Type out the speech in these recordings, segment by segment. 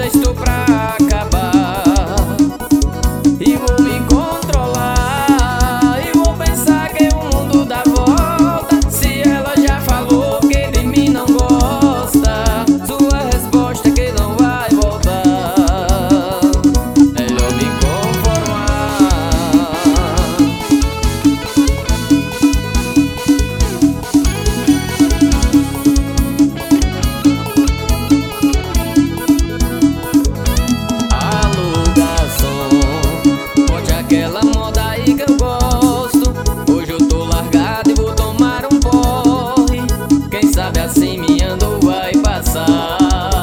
vida estou pra acabar. E vou me controlar, e vou pensar que o mundo dá volta. Se ela já falou que de mim não gosta, sua resposta é que não vai voltar. Melhor me conformar. Aquela moda aí que eu gosto, hoje eu tô largado e vou tomar um porre. Quem sabe assim minha dor vai passar.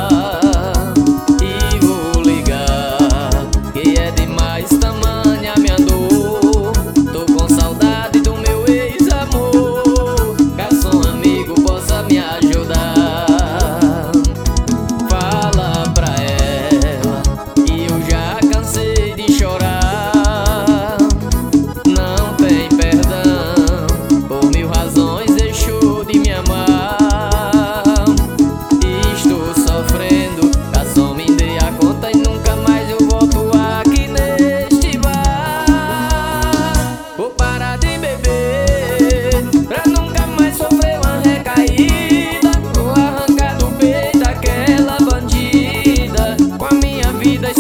E vou ligar, que é demais tamanha minha dor. Tô com saudade do meu ex-amor. Caso um amigo possa me ajudar, fala pra ela que eu já cansei de chorar. Vida